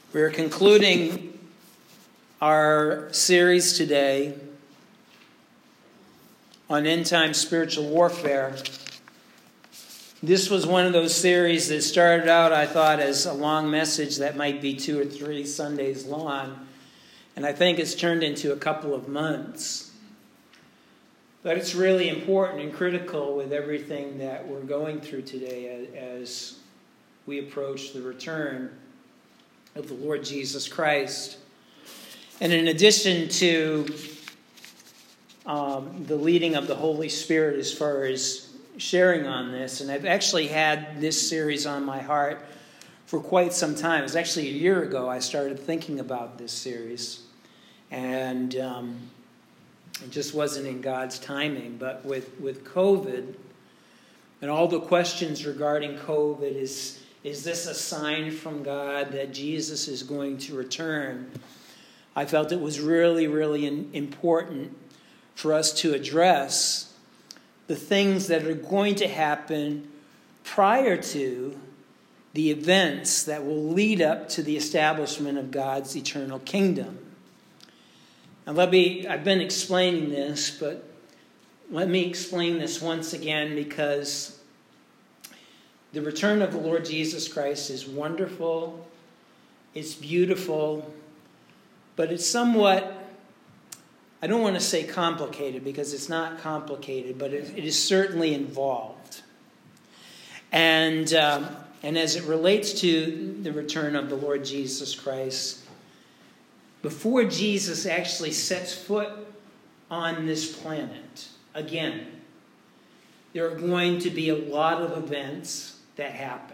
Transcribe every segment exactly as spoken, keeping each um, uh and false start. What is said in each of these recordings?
We're concluding our series today on end-time spiritual warfare. This was one of those series that started out, I thought, as a long message that might be two or three Sundays long. And I think it's turned into a couple of months. But it's really important and critical with everything that we're going through today as we approach the return of the Lord Jesus Christ. And in addition to um, the leading of the Holy Spirit as far as sharing on this, and I've actually had this series on my heart for quite some time. It was actually a year ago I started thinking about this series. And um, it just wasn't in God's timing. But with, with COVID and all the questions regarding COVID, is Is this a sign from God that Jesus is going to return? I felt it was really, really important for us to address the things that are going to happen prior to the events that will lead up to the establishment of God's eternal kingdom. And let me, I've been explaining this, but let me explain this once again, because the return of the Lord Jesus Christ is wonderful, it's beautiful, but it's somewhat, I don't want to say complicated, because it's not complicated, but it, it is certainly involved. And, um, and as it relates to the return of the Lord Jesus Christ, before Jesus actually sets foot on this planet, again, there are going to be a lot of events that happen.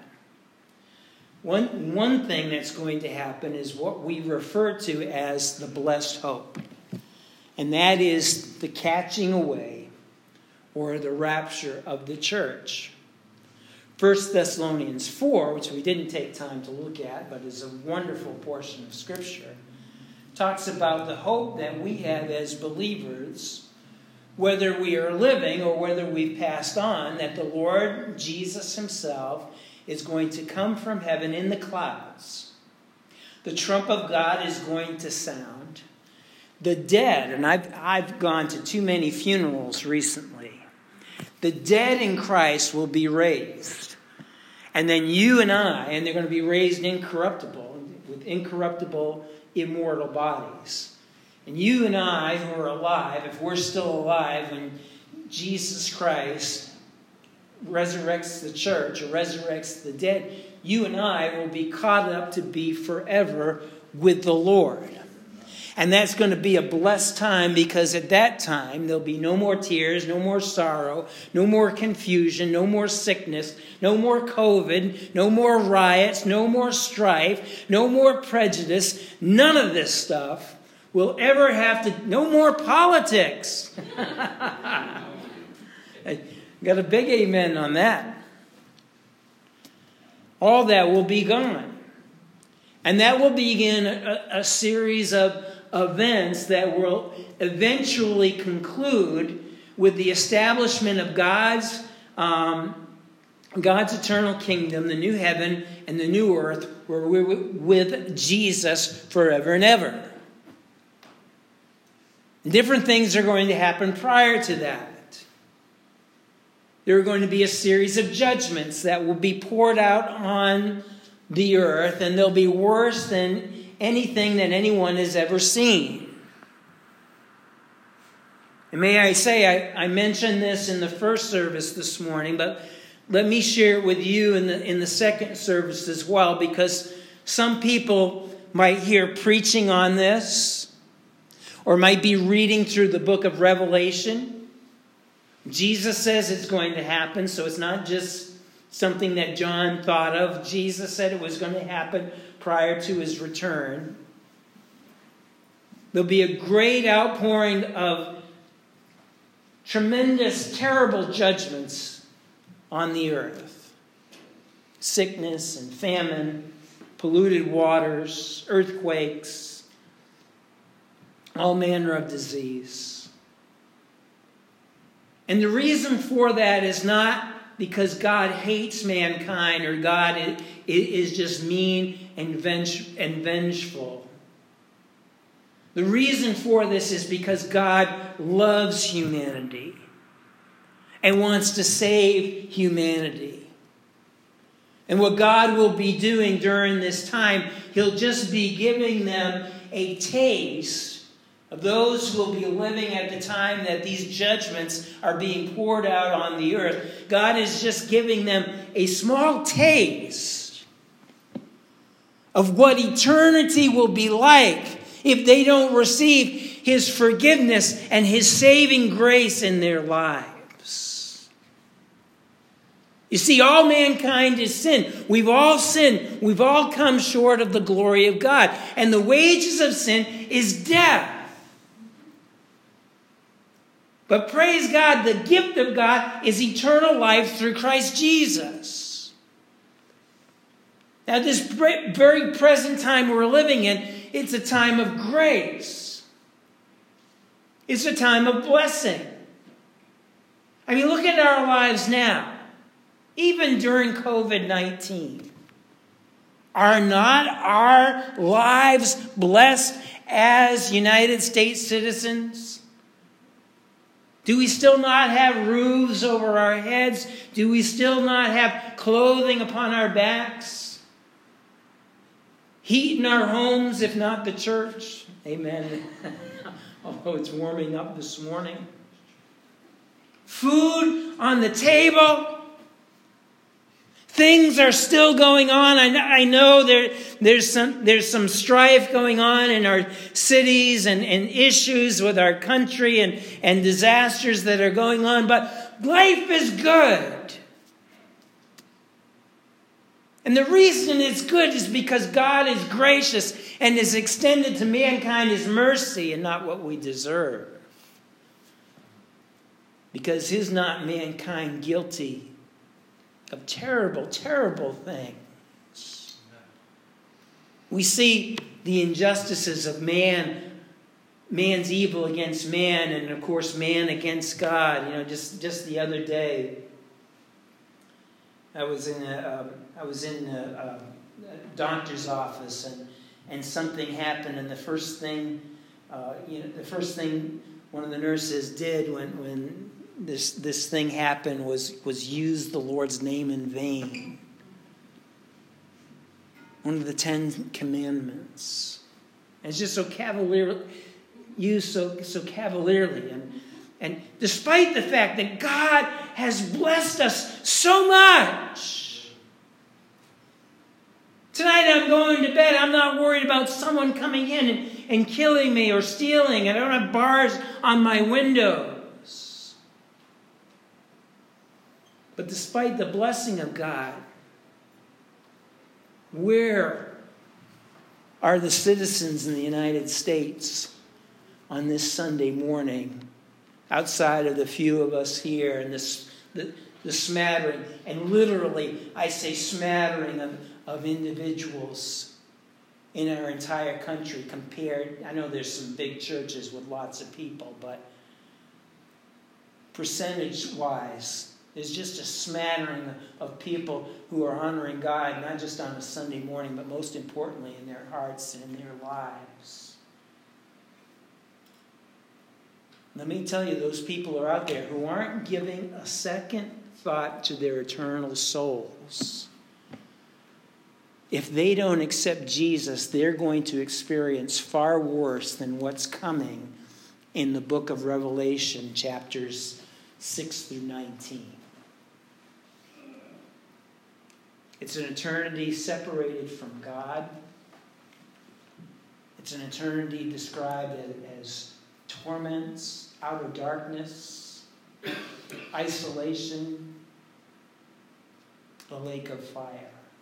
One, one thing that's going to happen is what we refer to as the blessed hope. And that is the catching away or the rapture of the church. First Thessalonians four, which we didn't take time to look at, but is a wonderful portion of Scripture, talks about the hope that we have as believers, whether we are living or whether we've passed on, that the Lord Jesus himself is going to come from heaven in the clouds. The trump of God is going to sound. The dead, and I've, I've gone to too many funerals recently, the dead in Christ will be raised. And then you and I, and they're going to be raised incorruptible, with incorruptible, immortal bodies. And you and I who are alive, if we're still alive when Jesus Christ resurrects the church or resurrects the dead, you and I will be caught up to be forever with the Lord. And that's going to be a blessed time, because at that time there'll be no more tears, no more sorrow, no more confusion, no more sickness, no more COVID, no more riots, no more strife, no more prejudice. None of this stuff will ever have to, no more politics. I got a big amen on that. All that will be gone. And that will begin a, a series of events that will eventually conclude with the establishment of God's, um, God's eternal kingdom, the new heaven and the new earth, where we're with Jesus forever and ever. Different things are going to happen prior to that. There are going to be a series of judgments that will be poured out on the earth, and they'll be worse than anything that anyone has ever seen. And may I say, I, I mentioned this in the first service this morning, but let me share it with you in the, in the second service as well, because some people might hear preaching on this, or might be reading through the book of Revelation. Jesus says it's going to happen, so it's not just something that John thought of. Jesus said it was going to happen prior to his return. There'll be a great outpouring of tremendous, terrible judgments on the earth. Sickness and famine, polluted waters, earthquakes, all manner of disease. And the reason for that is not because God hates mankind or God is just mean and, venge- and vengeful. The reason for this is because God loves humanity and wants to save humanity. And what God will be doing during this time, he'll just be giving them a taste of those who will be living at the time that these judgments are being poured out on the earth. God is just giving them a small taste of what eternity will be like if they don't receive his forgiveness and his saving grace in their lives. You see, all mankind has sinned. We've all sinned. We've all come short of the glory of God. And the wages of sin is death. But praise God, the gift of God is eternal life through Christ Jesus. Now, this very present time we're living in, it's a time of grace. It's a time of blessing. I mean, look at our lives now. Even during covid nineteen. Are not our lives blessed as United States citizens? Do we still not have roofs over our heads? Do we still not have clothing upon our backs? Heat in our homes, if not the church? Amen. Although it's warming up this morning. Food on the table. Things are still going on. I know, I know there, there's some there's some strife going on in our cities and, and issues with our country and, and disasters that are going on, but life is good. And the reason it's good is because God is gracious and has extended to mankind his mercy and not what we deserve. Because is not mankind guilty of terrible, terrible things? We see the injustices of man, man's evil against man, and of course man against God. You know, just, just the other day, I was in a, um, I was in a, a doctor's office, and and something happened, and the first thing, uh, you know, the first thing one of the nurses did when when this this thing happened was was use the Lord's name in vain. One of the Ten Commandments. And it's just so cavalier, used so so cavalierly, and and despite the fact that God has blessed us so much. Tonight I'm going to bed. I'm not worried about someone coming in and, and killing me or stealing. I don't have bars on my windows. But despite the blessing of God, where are the citizens in the United States on this Sunday morning, outside of the few of us here and this, the, the smattering, and literally I say smattering of, of individuals in our entire country compared, I know there's some big churches with lots of people, but percentage-wise, there's just a smattering of people who are honoring God, not just on a Sunday morning, but most importantly in their hearts and in their lives. Let me tell you, those people are out there who aren't giving a second thought to their eternal souls. If they don't accept Jesus, they're going to experience far worse than what's coming in the book of Revelation, chapters six through nineteen. It's an eternity separated from God. It's an eternity described as torments, outer darkness, isolation, the lake of fire.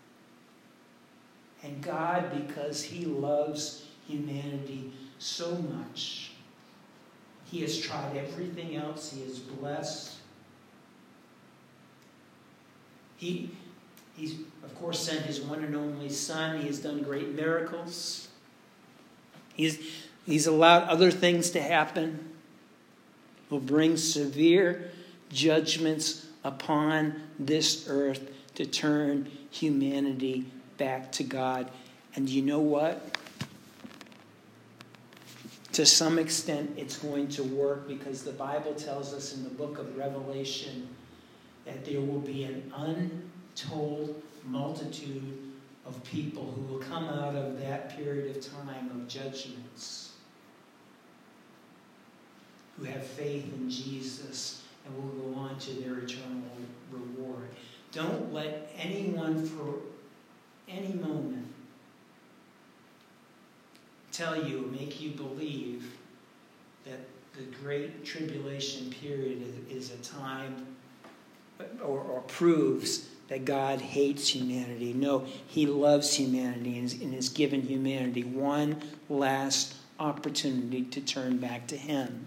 And God, because he loves humanity so much, he has tried everything else. He is blessed. He, he's, of course, sent his one and only Son. He has done great miracles. He's, he's allowed other things to happen. Will bring severe judgments upon this earth to turn humanity back to God And you know what? To some extent, it's going to work because the Bible tells us in the book of Revelation that there will be an untold multitude of people who will come out of that period of time of judgments, who have faith in Jesus and will go on to their eternal reward. Don't let anyone for any moment tell you, make you believe that the great tribulation period is, is a time or, or proves that God hates humanity. No, he loves humanity and, and has given humanity one last opportunity to turn back to him.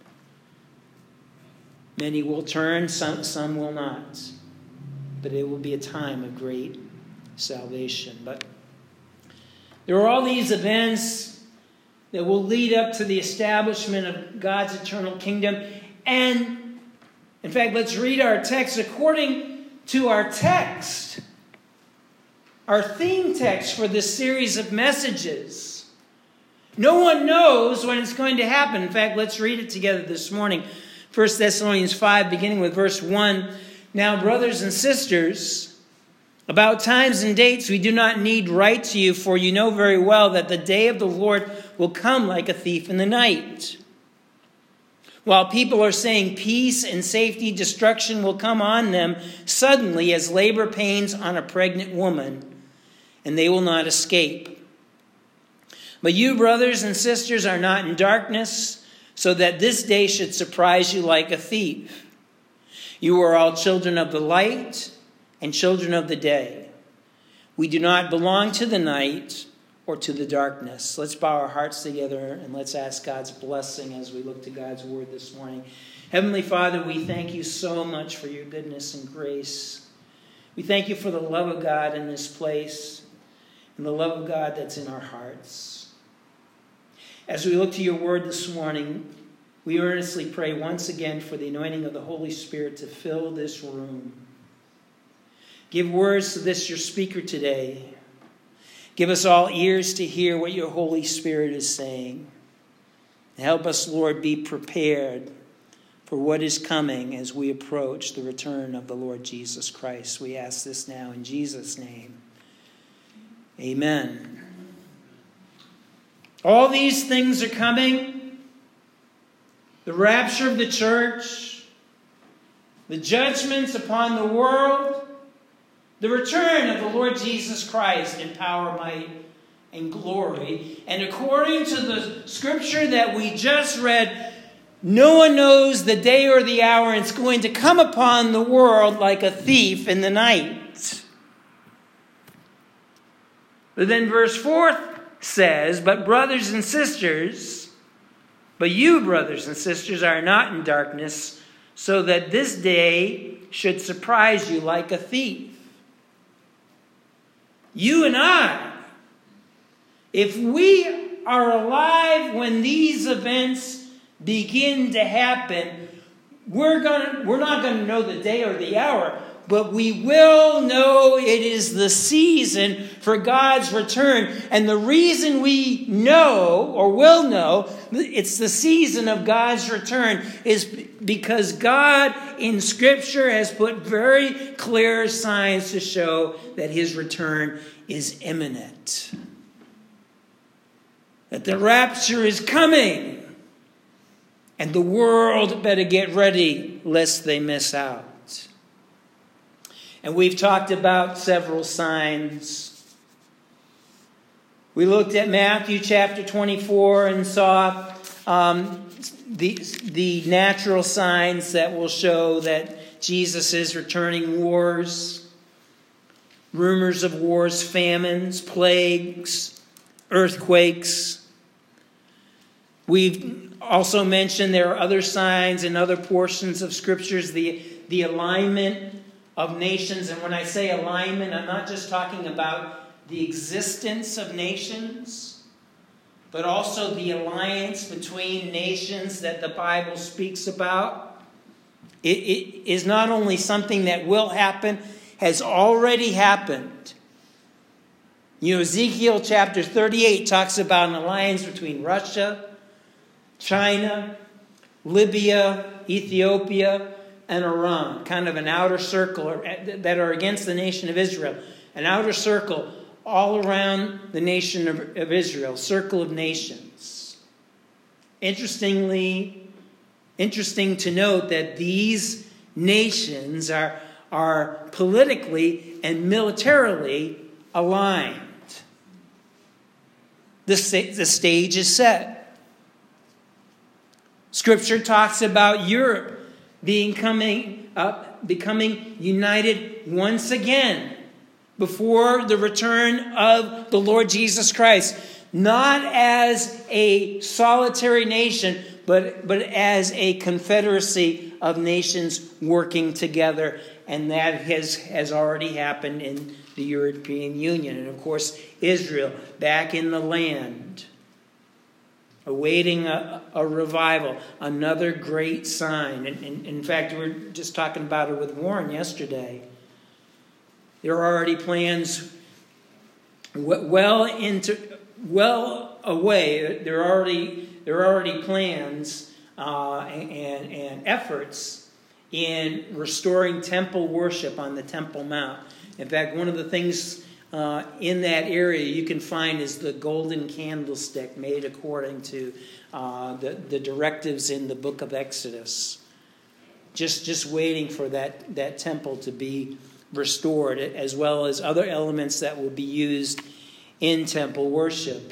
Many will turn, some, some will not. But it will be a time of great salvation. But there are all these events that will lead up to the establishment of God's eternal kingdom. And, in fact, let's read our text. According to our text, our theme text for this series of messages, no one knows when it's going to happen. In fact, let's read it together this morning. First Thessalonians five, beginning with verse one. Now, brothers and sisters, about times and dates we do not need write to you, for you know very well that the day of the Lord will come like a thief in the night. While people are saying peace and safety, destruction will come on them suddenly as labor pains on a pregnant woman, and they will not escape. But you, brothers and sisters, are not in darkness, so that this day should surprise you like a thief. You are all children of the light and children of the day. We do not belong to the night or to the darkness. Let's bow our hearts together and let's ask God's blessing as we look to God's word this morning. Heavenly Father, we thank you so much for your goodness and grace. We thank you for the love of God in this place and the love of God that's in our hearts. As we look to your word this morning, we earnestly pray once again for the anointing of the Holy Spirit to fill this room. Give words to this, your speaker today. Give us all ears to hear what your Holy Spirit is saying. Help us, Lord, be prepared for what is coming as we approach the return of the Lord Jesus Christ. We ask this now in Jesus' name. Amen. All these things are coming. The rapture of the church, the judgments upon the world, the return of the Lord Jesus Christ in power, might, and glory. And according to the scripture that we just read, no one knows the day or the hour, and it's going to come upon the world like a thief in the night. But then verse four says, But brothers and sisters, but you, brothers and sisters, are not in darkness, so that this day should surprise you like a thief. You and I, if we are alive when these events begin to happen, we're gonna, we're not going to know the day or the hour, but we will know it is the season for God's return. And the reason we know, or will know, it's the season of God's return is because God in Scripture has put very clear signs to show that his return is imminent. That the rapture is coming. And the world better get ready lest they miss out. And we've talked about several signs. We looked at Matthew chapter twenty-four and saw um, the, the natural signs that will show that Jesus is returning: wars, rumors of wars, famines, plagues, earthquakes. We've also mentioned there are other signs in other portions of scriptures, the, the alignment of nations. And when I say alignment, I'm not just talking about the existence of nations, but also the alliance between nations that the Bible speaks about. It, it is not only something that will happen, has already happened. You know, Ezekiel chapter thirty-eight talks about an alliance between Russia, China, Libya, Ethiopia, and Iran. Kind of an outer circle that are against the nation of Israel. An outer circle all around the nation of, of Israel. Circle of nations. Interestingly, interesting to note that these nations are, are politically and militarily aligned. The, the stage is set. Scripture talks about Europe being coming up, becoming united once again before the return of the Lord Jesus Christ. Not as a solitary nation, but, but as a confederacy of nations working together. And that has, has already happened in the European Union. And of course, Israel back in the land, awaiting a, a revival, another great sign. And, and in fact, we were just talking about it with Warren yesterday. There are already plans well into, well away. There are already there are already plans uh, and and efforts in restoring temple worship on the Temple Mount. In fact, one of the things uh, in that area you can find is the golden candlestick made according to uh, the the directives in the book of Exodus. Just just waiting for that that temple to be restored, as well as other elements that will be used in temple worship.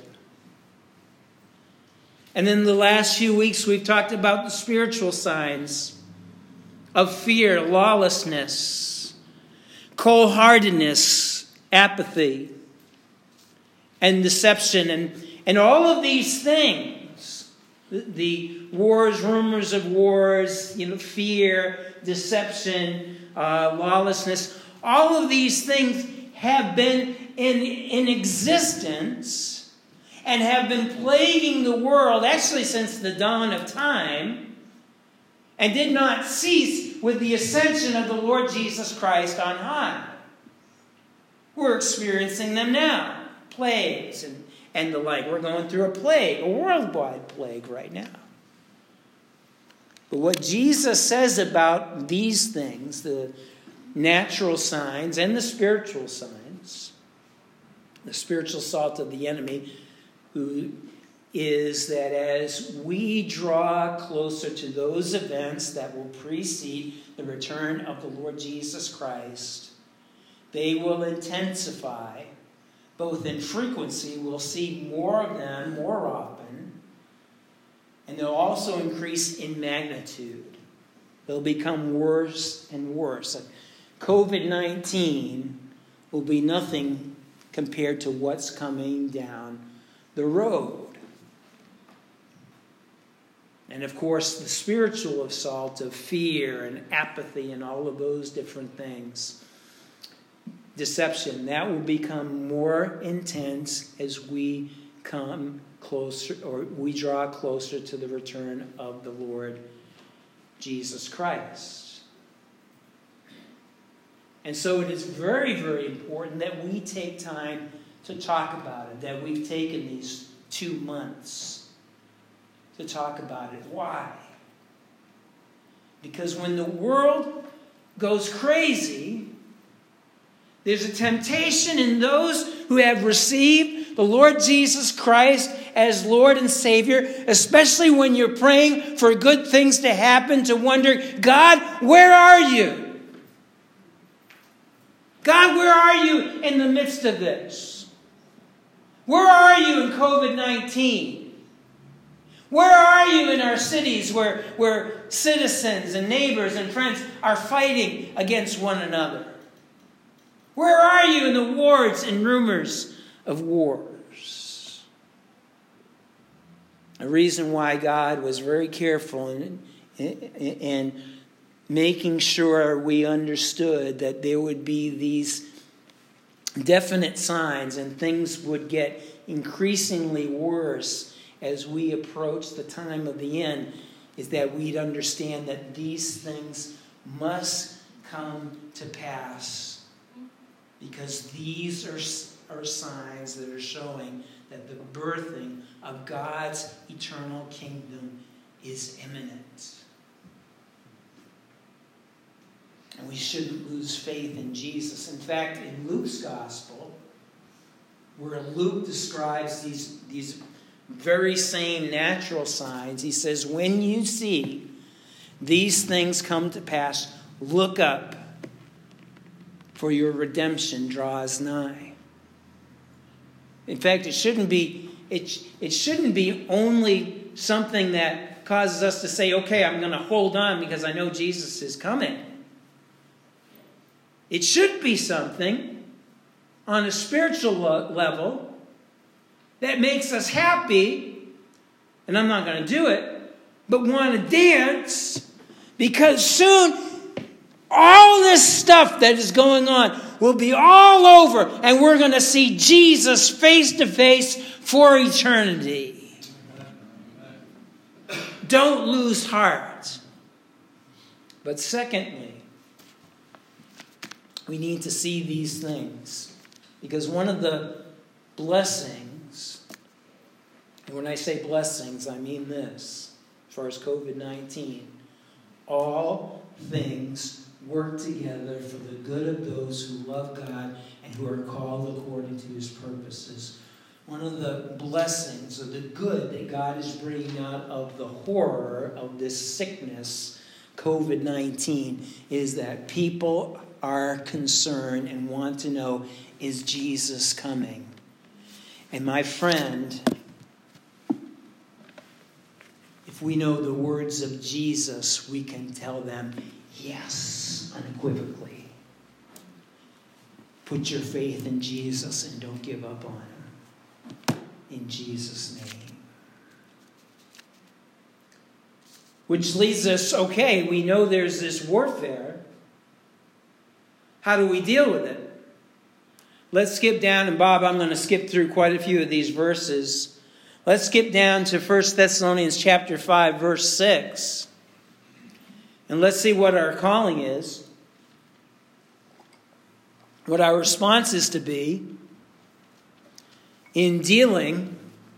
And then the last few weeks we've talked about the spiritual signs of fear, lawlessness, cold-heartedness, apathy, and deception. And, and all of these things, the, the wars, rumors of wars, you know, fear, deception, uh, lawlessness, all of these things have been in, in existence and have been plaguing the world actually since the dawn of time, and did not cease with the ascension of the Lord Jesus Christ on high. We're experiencing them now. Plagues and, and the like. We're going through a plague, a worldwide plague right now. But what Jesus says about these things, the natural signs and the spiritual signs, the spiritual assault of the enemy, who is that as we draw closer to those events that will precede the return of the Lord Jesus Christ, they will intensify, both in frequency, we'll see more of them more often, and they'll also increase in magnitude. They'll become worse and worse. covid nineteen will be nothing compared to what's coming down the road. And of course, the spiritual assault of fear and apathy and all of those different things, deception, that will become more intense as we come closer, or we draw closer to the return of the Lord Jesus Christ. And so it is very, very important that we take time to talk about it, that we've taken these two months to talk about it. Why? Because when the world goes crazy, there's a temptation in those who have received the Lord Jesus Christ as Lord and Savior, especially when you're praying for good things to happen, to wonder, God, where are you? God, where are you in the midst of this? Where are you in covid nineteen? Where are you in our cities where, where citizens and neighbors and friends are fighting against one another? Where are you in the wars and rumors of wars? A reason why God was very careful in, in, in making sure we understood that there would be these definite signs and things would get increasingly worse as we approach the time of the end, is that we'd understand that these things must come to pass, because these are, are signs that are showing that the birthing of God's eternal kingdom is imminent. And we shouldn't lose faith in Jesus. In fact, in Luke's gospel, where Luke describes these, these very same natural signs, he says, when you see these things come to pass, look up, for your redemption draws nigh. In fact, it shouldn't be, it, it shouldn't be only something that causes us to say, okay, I'm going to hold on because I know Jesus is coming. It should be something on a spiritual level that makes us happy, and I'm not going to do it, but want to dance, because soon all this stuff that is going on will be all over, and we're going to see Jesus face to face for eternity. Don't lose heart. But secondly, we need to see these things, because one of the blessings, and when I say blessings, I mean this, as far as covid nineteen, all things work together for the good of those who love God and who are called according to his purposes. One of the blessings, or the good that God is bringing out of the horror of this sickness, covid nineteen, is that people are concerned and want to know, is Jesus coming? And my friend, if we know the words of Jesus, we can tell them, yes, unequivocally. Put your faith in Jesus and don't give up on him. In Jesus' name. Which leads us, okay, we know there's this warfare. How do we deal with it? Let's skip down, and Bob, I'm going to skip through quite a few of these verses. Let's skip down to First Thessalonians chapter five, verse six. And let's see what our calling is. What our response is to be in dealing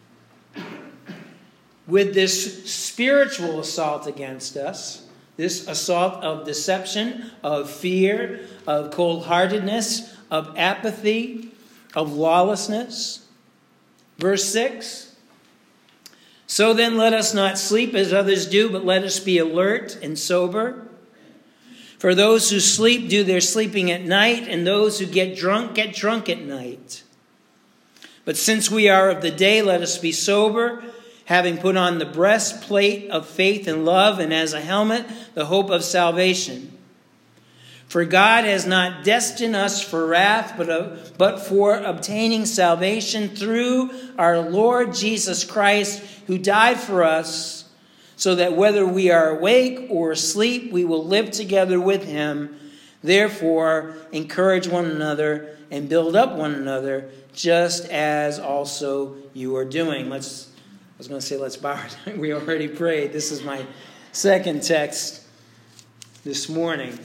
with this spiritual assault against us. This assault of deception, of fear, of cold-heartedness, of apathy, of lawlessness. Verse six. So then let us not sleep as others do, but let us be alert and sober. For those who sleep do their sleeping at night, and those who get drunk get drunk at night. But since we are of the day, let us be sober, having put on the breastplate of faith and love, and as a helmet, the hope of salvation. For God has not destined us for wrath, but, uh, but for obtaining salvation through our Lord Jesus Christ, who died for us, so that whether we are awake or asleep, we will live together with him. Therefore, encourage one another and build up one another, just as also you are doing. Let's I was going to say, let's bow our time. We already prayed. This is my second text this morning.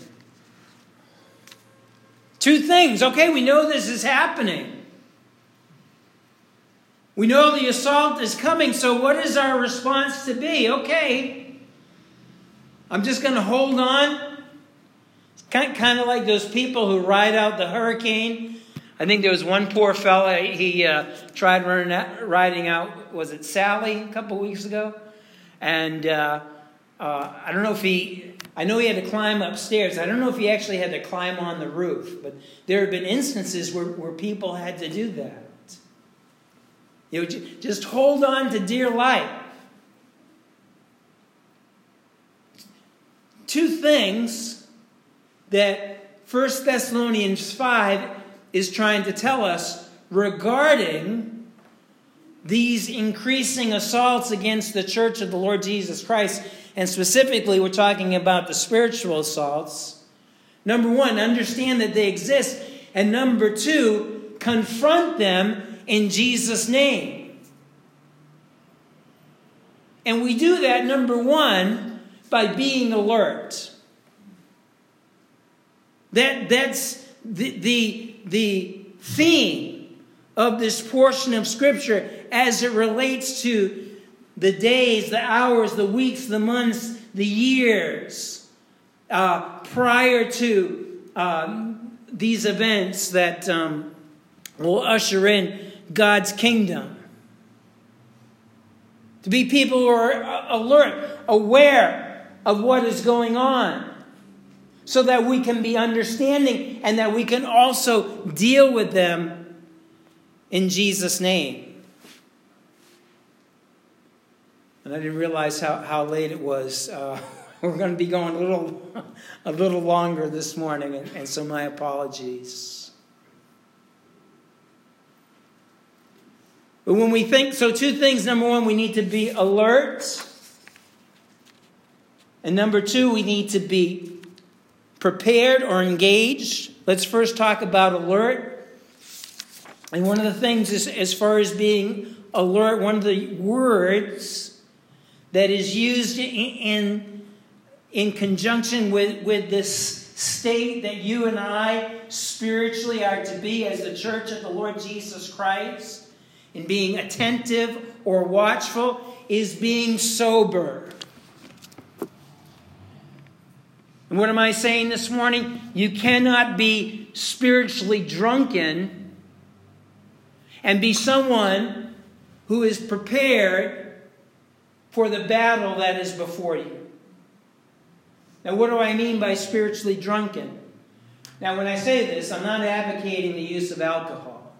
Two things. Okay, we know this is happening. We know the assault is coming, so what is our response to be? Okay, I'm just going to hold on. It's kind of, kind of like those people who ride out the hurricane. I think there was one poor fella, he uh, tried running out, riding out, was it Sally, a couple of weeks ago? And uh, uh, I don't know if he, I know he had to climb upstairs. I don't know if he actually had to climb on the roof. But there have been instances where, where people had to do that. You know, just hold on to dear life. Two things that First Thessalonians five is trying to tell us regarding these increasing assaults against the church of the Lord Jesus Christ. And specifically, we're talking about the spiritual assaults. Number one, understand that they exist. And number two, confront them in Jesus' name. And we do that, number one, by being alert. That, that's the, the, the theme of this portion of Scripture as it relates to the days, the hours, the weeks, the months, the years uh, prior to um, these events that um, will usher in God's kingdom. To be people who are alert, aware of what is going on, so that we can be understanding and that we can also deal with them in Jesus' name. And I didn't realize how, how late it was. Uh, we're going to be going a little, a little longer this morning, and, and so my apologies. But when we think, so two things. Number one, we need to be alert. And number two, we need to be prepared or engaged. Let's first talk about alert. And one of the things is, as far as being alert, one of the words that is used in, in, in conjunction with, with this state that you and I spiritually are to be as the church of the Lord Jesus Christ, in being attentive or watchful, is being sober. And what am I saying this morning? You cannot be spiritually drunken and be someone who is prepared for the battle that is before you. Now, what do I mean by spiritually drunken? Now, when I say this, I'm not advocating the use of alcohol.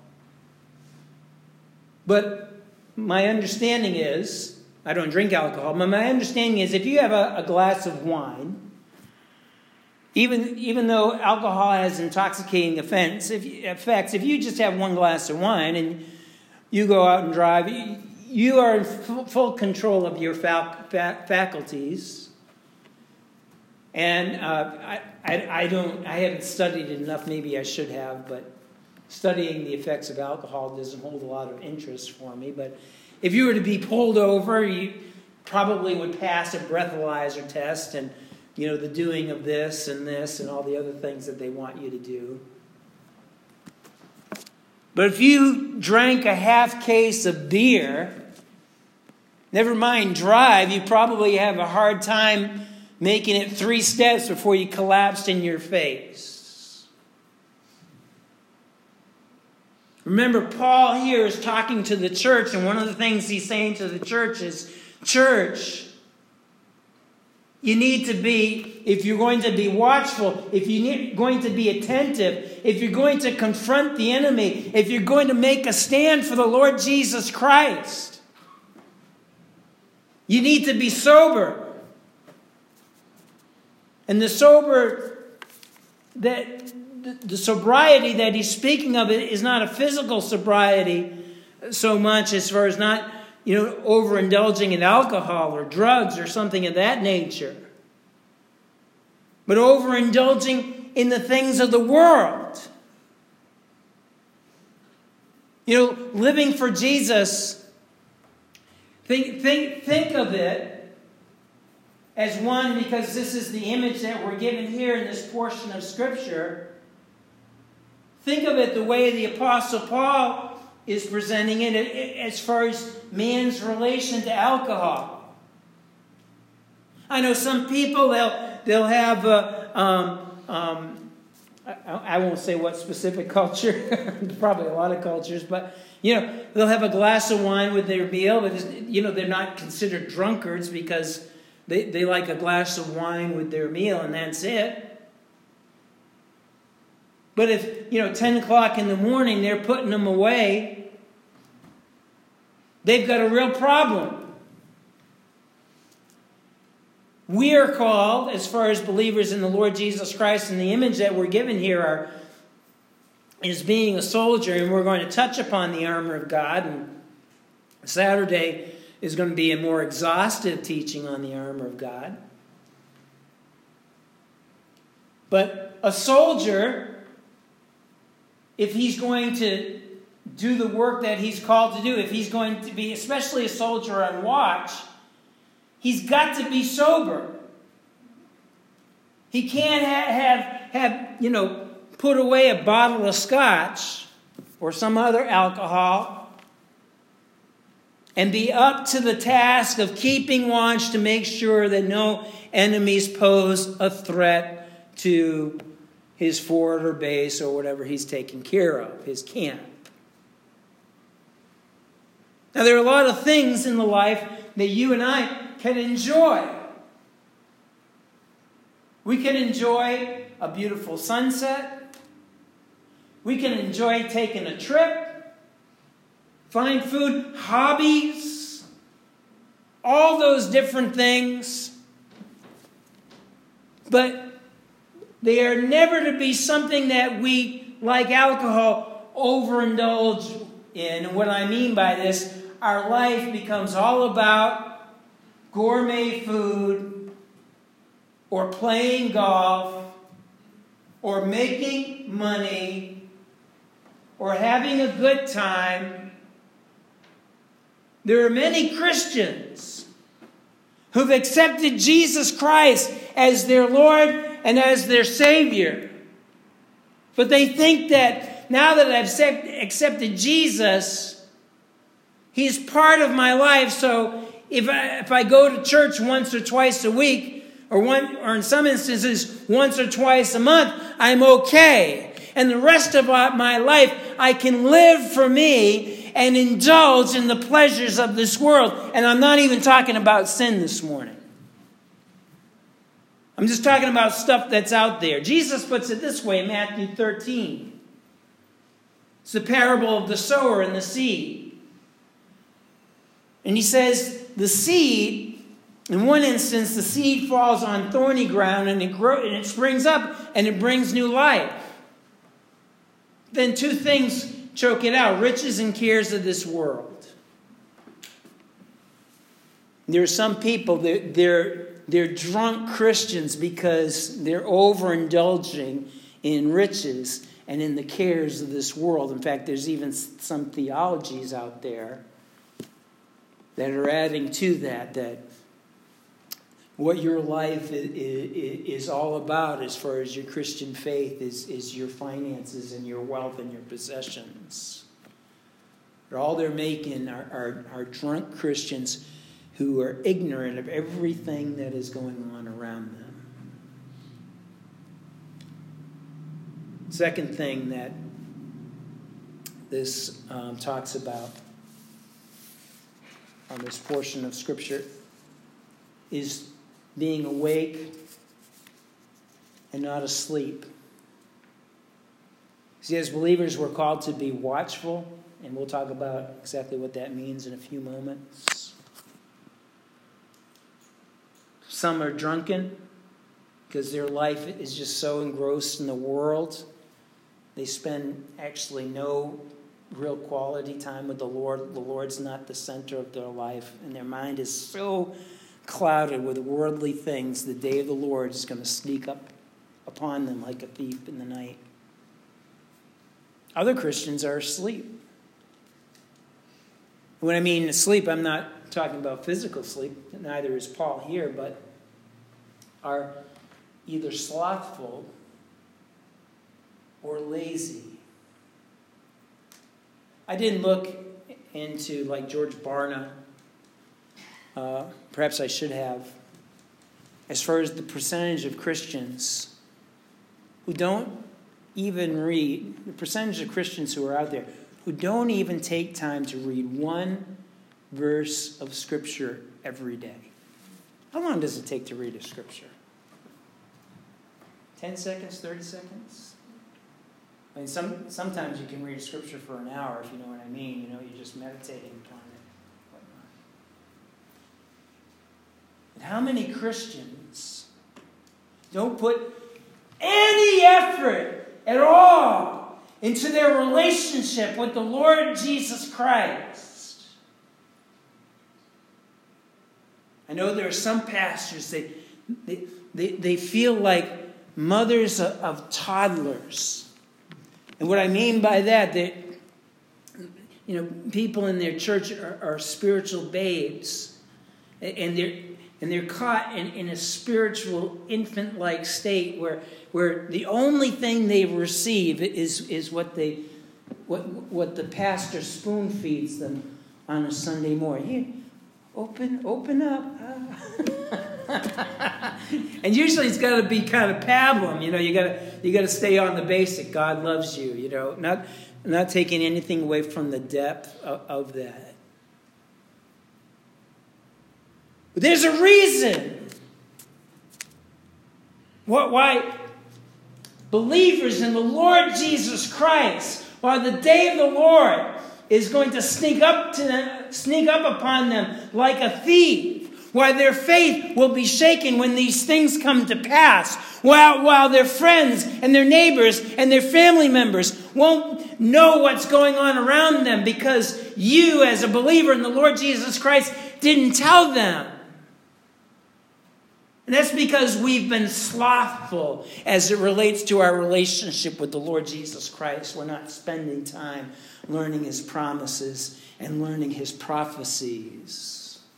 But my understanding is, I don't drink alcohol, but my understanding is if you have a, a glass of wine, Even, even though alcohol has intoxicating effects, if, effects, if you just have one glass of wine and you go out and drive, you, you are in full, full control of your fac, fac, faculties. And uh, I, I, I don't, I haven't studied it enough. Maybe I should have, but studying the effects of alcohol doesn't hold a lot of interest for me. But if you were to be pulled over, you probably would pass a breathalyzer test and, you know, the doing of this and this and all the other things that they want you to do. But if you drank a half case of beer, never mind drive, you probably have a hard time making it three steps before you collapsed in your face. Remember, Paul here is talking to the church, and one of the things he's saying to the church is, church, you need to be, if you're going to be watchful, if you're going to be attentive, if you're going to confront the enemy, if you're going to make a stand for the Lord Jesus Christ, you need to be sober. And the sober, that the sobriety that he's speaking of is not a physical sobriety so much as far as not, you know, overindulging in alcohol or drugs or something of that nature. But overindulging in the things of the world. You know, living for Jesus, think, think, think of it as one, because this is the image that we're given here in this portion of Scripture. Think of it the way the Apostle Paul is presenting it as far as man's relation to alcohol. I know some people, they'll they'll have, uh, um, um, I, I won't say what specific culture, probably a lot of cultures, but, you know, they'll have a glass of wine with their meal, but, you know, they're not considered drunkards because they, they like a glass of wine with their meal and that's it. But if, you know, ten o'clock in the morning they're putting them away, they've got a real problem. We are called, as far as believers in the Lord Jesus Christ, and the image that we're given here are, is being a soldier, and we're going to touch upon the armor of God. And Saturday is going to be a more exhaustive teaching on the armor of God. But a soldier, if he's going to do the work that he's called to do, if he's going to be, especially a soldier on watch, he's got to be sober. He can't ha- have, have, you know, put away a bottle of scotch or some other alcohol and be up to the task of keeping watch to make sure that no enemies pose a threat to his fort or base or whatever he's taking care of, his camp. Now, there are a lot of things in the life that you and I can enjoy. We can enjoy a beautiful sunset. We can enjoy taking a trip, find food, hobbies, all those different things. But they are never to be something that we, like alcohol, overindulge in. And what I mean by this, our life becomes all about gourmet food, or playing golf, or making money, or having a good time. There are many Christians who've accepted Jesus Christ as their Lord and as their Savior. But they think that now that I've accepted Jesus, He's part of my life, so if I, if I go to church once or twice a week, or one, or in some instances once or twice a month, I'm okay. And the rest of my life, I can live for me and indulge in the pleasures of this world. And I'm not even talking about sin this morning. I'm just talking about stuff that's out there. Jesus puts it this way in Matthew thirteen. It's the parable of the sower and the seed. And he says, the seed, in one instance, the seed falls on thorny ground and it grows and it springs up and it brings new life. Then two things choke it out: riches and cares of this world. There are some people, they're, they're, they're drunk Christians because they're overindulging in riches and in the cares of this world. In fact, there's even some theologies out there that are adding to that, that what your life is all about as far as your Christian faith is, is your finances and your wealth and your possessions. All they're making are, are, are drunk Christians who are ignorant of everything that is going on around them. Second thing that this um, talks about on this portion of Scripture is being awake and not asleep. See, as believers, we're called to be watchful, and we'll talk about exactly what that means in a few moments. Some are drunken because their life is just so engrossed in the world. They spend actually no real quality time with the Lord. The Lord's not the center of their life, and their mind is so clouded with worldly things. The day of the Lord is going to sneak up upon them like a thief in the night. Other Christians are asleep. When I mean asleep, I'm not talking about physical sleep. Neither is Paul here, but are either slothful or lazy. I didn't look into, like, George Barna. Uh, perhaps I should have. As far as the percentage of Christians who don't even read, the percentage of Christians who are out there who don't even take time to read one verse of Scripture every day. How long does it take to read a Scripture? Ten seconds, thirty seconds? I mean, some, sometimes you can read a Scripture for an hour, if you know what I mean. You know, you're just meditating upon it. Whatnot. But how many Christians don't put any effort at all into their relationship with the Lord Jesus Christ? I know there are some pastors, they, they, they, they feel like mothers of, of toddlers. And what I mean by that, that, you know, people in their church are, are spiritual babes. And they're, and they're caught in, in a spiritual infant-like state where, where the only thing they receive is, is what they what, what the pastor spoon feeds them on a Sunday morning. Here, open, open up. And usually it's got to be kind of pablum, you know. You got to you got to stay on the basic. God loves you, you know. Not not taking anything away from the depth of, of that. But there's a reason what why believers in the Lord Jesus Christ, while the day of the Lord is going to sneak up to them, sneak up upon them like a thief. Why their faith will be shaken when these things come to pass. While, while their friends and their neighbors and their family members won't know what's going on around them because you, as a believer in the Lord Jesus Christ, didn't tell them. And that's because we've been slothful as it relates to our relationship with the Lord Jesus Christ. We're not spending time learning his promises and learning his prophecies.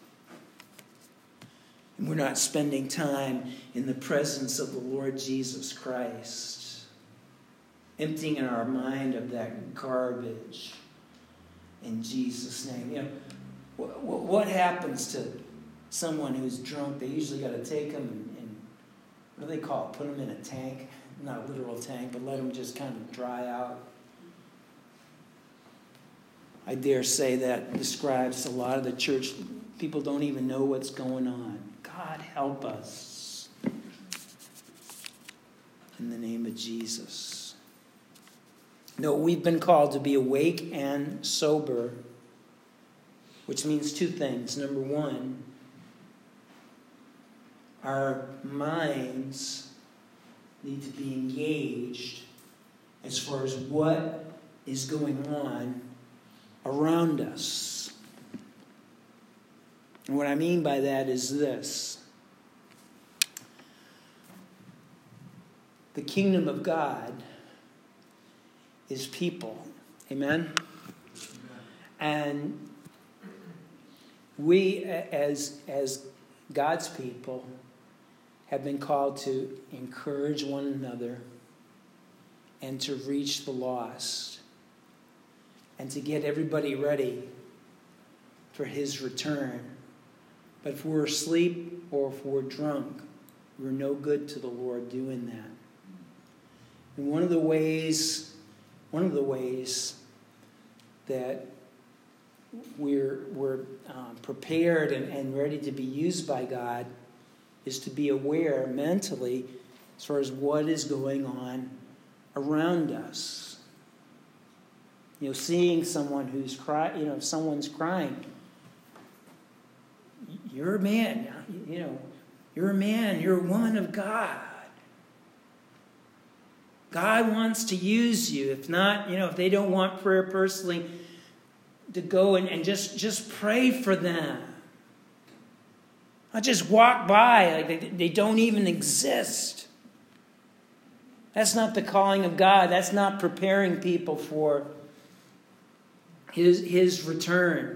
And we're not spending time in the presence of the Lord Jesus Christ, emptying our mind of that garbage in Jesus' name. You know, what, what happens to someone who's drunk? They usually got to take them and, and what do they call it? Put them in a tank, not a literal tank, but let them just kind of dry out. I dare say that describes a lot of the church. People don't even know what's going on. God help us. In the name of Jesus. No, we've been called to be awake and sober, which means two things. Number one, our minds need to be engaged as far as what is going on around us. And what I mean by that is this. The kingdom of God is people. Amen? And we, as, as God's people, have been called to encourage one another and to reach the lost and to get everybody ready for his return. But if we're asleep or if we're drunk, we're no good to the Lord doing that. And one of the ways, one of the ways that we're we're um, prepared and, and ready to be used by God is to be aware mentally as far as what is going on around us. You know, seeing someone who's crying, you know, if someone's crying, you're a man, you know, you're a man, you're a woman of God. God wants to use you. If not, you know, if they don't want prayer personally, to go and, and just, just pray for them. Not just walk by like they, they don't even exist. That's not the calling of God. That's not preparing people for his, his return.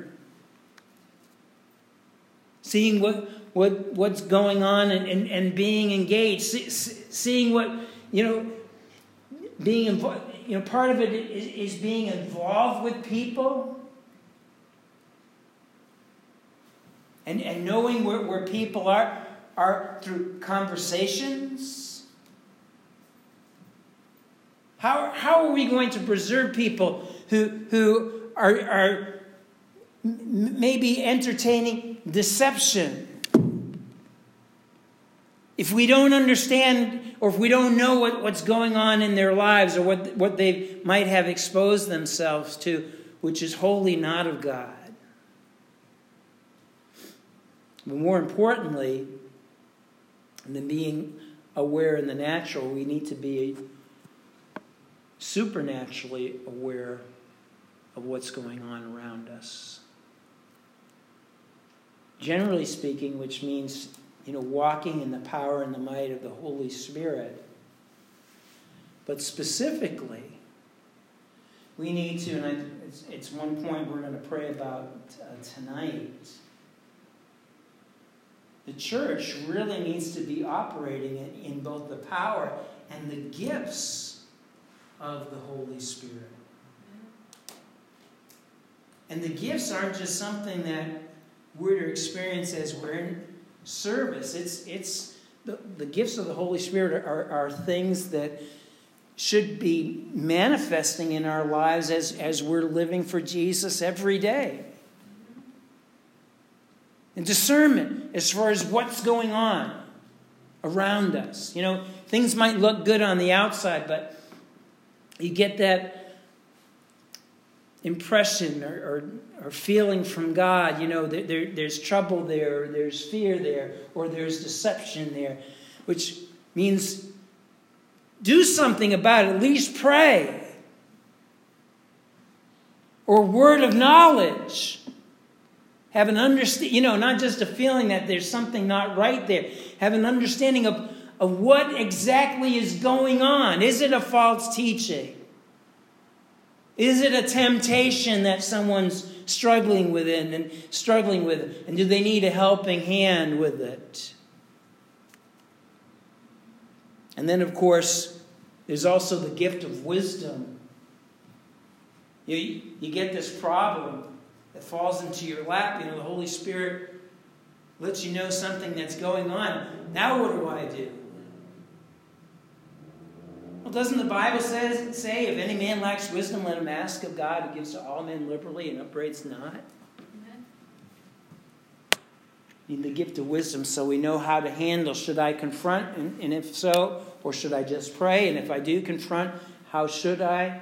Seeing what, what what's going on and, and, and being engaged. See, seeing what, you know, being involved. You know, part of it is, is being involved with people. And, and knowing where, where people are, are through conversations. How, how are we going to preserve people who, who are, are maybe entertaining deception? If we don't understand or if we don't know what, what's going on in their lives or what, what they might have exposed themselves to, which is wholly not of God. But more importantly than being aware in the natural, we need to be supernaturally aware of what's going on around us. Generally speaking, which means, you know, walking in the power and the might of the Holy Spirit. But specifically, we need to, and I, it's, it's one point we're going to pray about uh, tonight. The church really needs to be operating in, in both the power and the gifts of the Holy Spirit. And the gifts aren't just something that we're to experience as we're in service. It's it's the, the gifts of the Holy Spirit are, are things that should be manifesting in our lives as, as we're living for Jesus every day. And discernment as far as what's going on around us. You know, things might look good on the outside, but you get that impression or, or, or feeling from God, you know, that there, there's trouble there, or there's fear there, or there's deception there, which means do something about it. At least pray. Or word of knowledge. Have an understanding, you know, not just a feeling that there's something not right there. Have an understanding of, of what exactly is going on. Is it a false teaching? Is it a temptation that someone's struggling with it and struggling with it? And do they need a helping hand with it? And then, of course, there's also the gift of wisdom. You, you get this problem that falls into your lap. You know, the Holy Spirit lets you know something that's going on. Now what do I do? Well, doesn't the Bible say, say, if any man lacks wisdom, let him ask of God, who gives to all men liberally and upbraids not? Amen. Need the gift of wisdom so we know how to handle. Should I confront? And, and if so, or should I just pray? And if I do confront, how should I?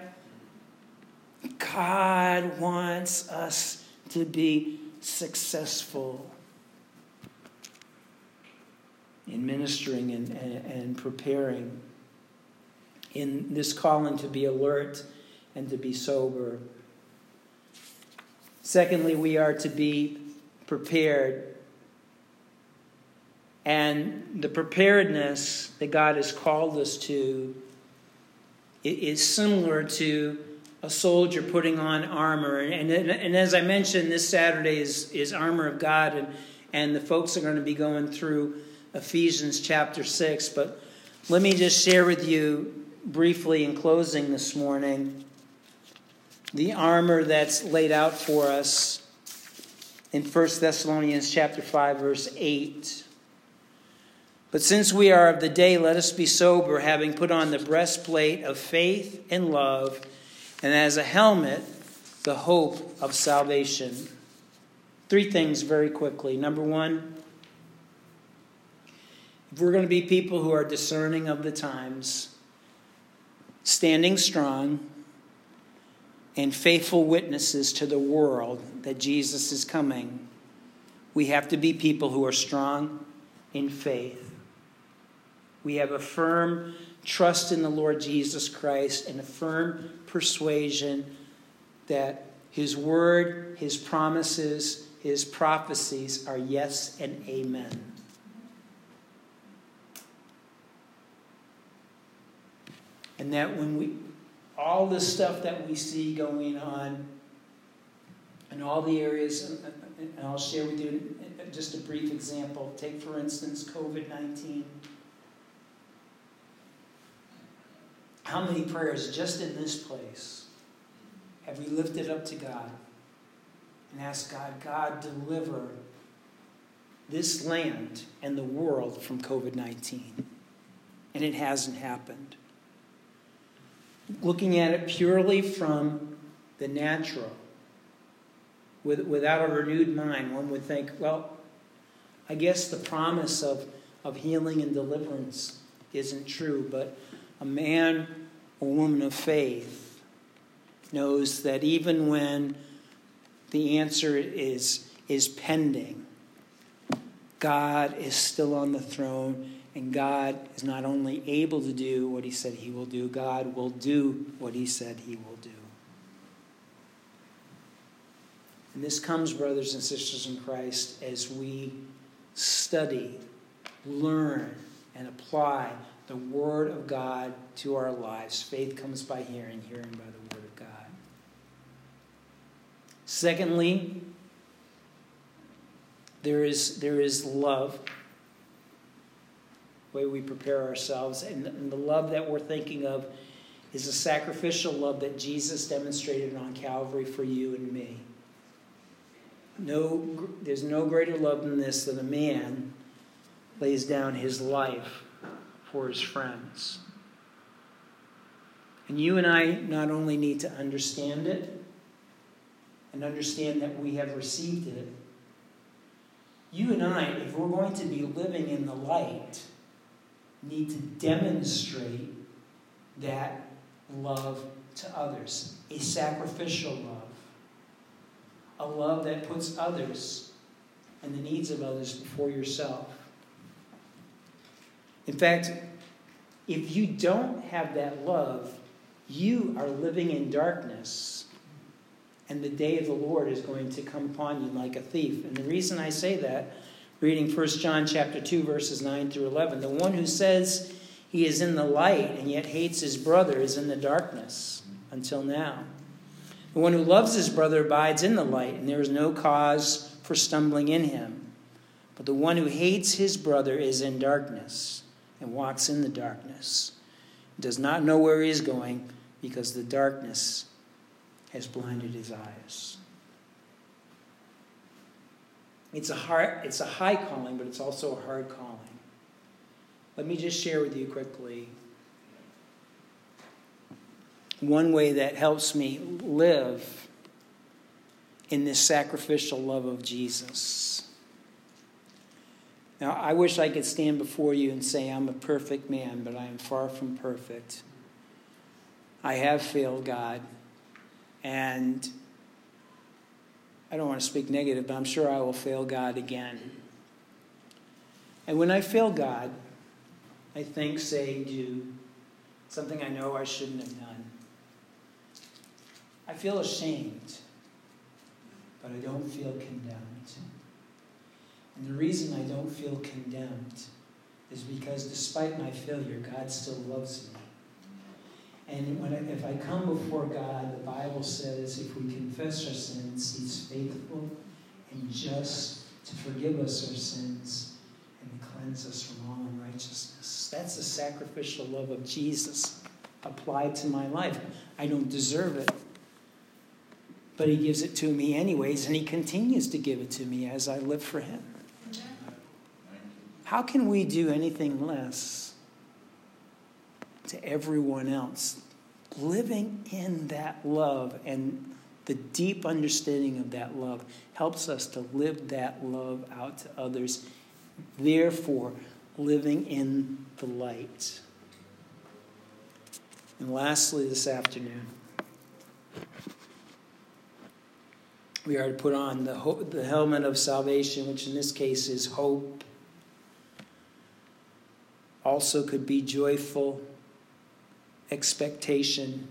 God wants us to be successful in ministering and, and, and preparing. In this calling to be alert and to be sober. Secondly, we are to be prepared. And the preparedness that God has called us to is similar to a soldier putting on armor. And, and, and as I mentioned, this Saturday is, is Armor of God, and, and the folks are going to be going through Ephesians chapter six. But let me just share with you briefly in closing this morning the armor that's laid out for us in First Thessalonians chapter five, verse eight. But since we are of the day, let us be sober, having put on the breastplate of faith and love, and as a helmet, the hope of salvation. Three things very quickly. Number one, if we're going to be people who are discerning of the times, standing strong, and faithful witnesses to the world that Jesus is coming, we have to be people who are strong in faith. We have a firm trust in the Lord Jesus Christ and a firm persuasion that His word, His promises, His prophecies are yes and amen. And that when we, all the stuff that we see going on in all the areas, and I'll share with you just a brief example. Take, for instance, covid nineteen. How many prayers just in this place have we lifted up to God and asked God, God, deliver this land and the world from covid nineteen? And it hasn't happened. Looking at it purely from the natural, with, without a renewed mind, one would think, well, I guess the promise of, of healing and deliverance isn't true, but a man or woman of faith knows that even when the answer is, is pending, God is still on the throne. And God is not only able to do what He said He will do, God will do what He said He will do. And this comes, brothers and sisters in Christ, as we study, learn, and apply the Word of God to our lives. Faith comes by hearing, hearing by the Word of God. Secondly, there is, there is love. Way we prepare ourselves, and, and the love that we're thinking of is a sacrificial love that Jesus demonstrated on Calvary for you and me. No, there's no greater love than this, that a man lays down his life for his friends. And you and I not only need to understand it and understand that we have received it, you and I, if we're going to be living in the light, need to demonstrate that love to others. A sacrificial love. A love that puts others and the needs of others before yourself. In fact, if you don't have that love, you are living in darkness, and the day of the Lord is going to come upon you like a thief. And the reason I say that, reading First John chapter two, verses nine through eleven, the one who says he is in the light and yet hates his brother is in the darkness until now. The one who loves his brother abides in the light, and there is no cause for stumbling in him. But the one who hates his brother is in darkness and walks in the darkness, does not know where he is going, because the darkness has blinded his eyes. It's a hard, it's a high calling, but it's also a hard calling. Let me just share with you quickly one way that helps me live in this sacrificial love of Jesus. Now, I wish I could stand before you and say I'm a perfect man, but I am far from perfect. I have failed God, and I don't want to speak negative, but I'm sure I will fail God again. And when I fail God, I think, say, do something I know I shouldn't have done. I feel ashamed, but I don't feel condemned. And the reason I don't feel condemned is because despite my failure, God still loves me. And when I, if I come before God, the Bible says if we confess our sins, he's faithful and just to forgive us our sins and to cleanse us from all unrighteousness. That's the sacrificial love of Jesus applied to my life. I don't deserve it, but he gives it to me anyways, and he continues to give it to me as I live for him. How can we do anything less to everyone else? Living in that love and the deep understanding of that love helps us to live that love out to others. Therefore, living in the light. And lastly, this afternoon, we are to put on the, ho- the helmet of salvation, which in this case is hope. Also could be joyful expectation.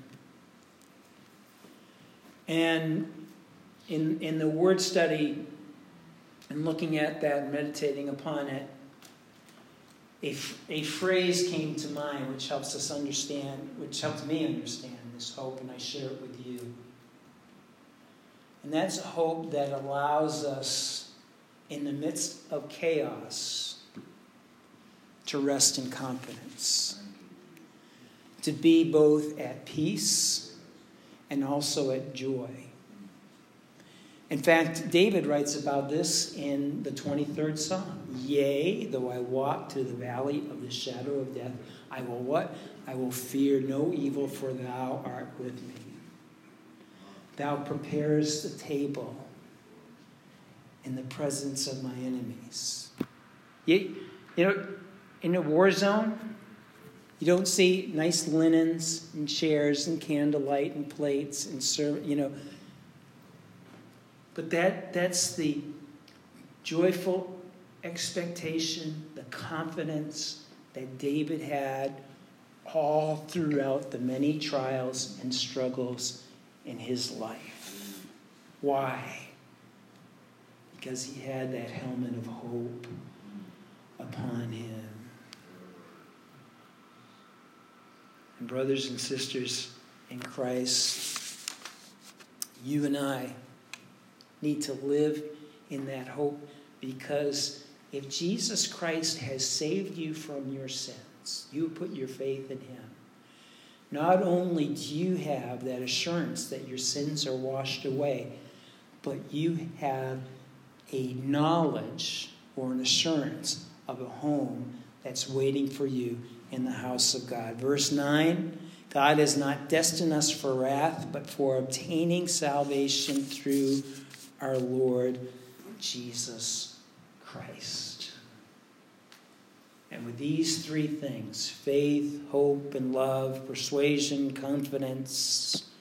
And in, in the word study and looking at that and meditating upon it, a, a phrase came to mind which helps us understand, which helps me understand this hope, and I share it with you. And that's a hope that allows us in the midst of chaos to rest in confidence, to be both at peace and also at joy. In fact, David writes about this in the twenty-third Psalm. Yea, though I walk through the valley of the shadow of death, I will what? I will fear no evil, for thou art with me. Thou preparest a table in the presence of my enemies. You, you know, in a war zone, you don't see nice linens and chairs and candlelight and plates and serve, you know. But that that's the joyful expectation, the confidence that David had all throughout the many trials and struggles in his life. Why? Because he had that helmet of hope upon him. And brothers and sisters in Christ, you and I need to live in that hope, because if Jesus Christ has saved you from your sins, you put your faith in him, not only do you have that assurance that your sins are washed away, but you have a knowledge or an assurance of a home that's waiting for you in the house of God. Verse nine, God has not destined us for wrath, but for obtaining salvation through our Lord Jesus Christ. And with these three things, faith, hope, and love, persuasion, confidence,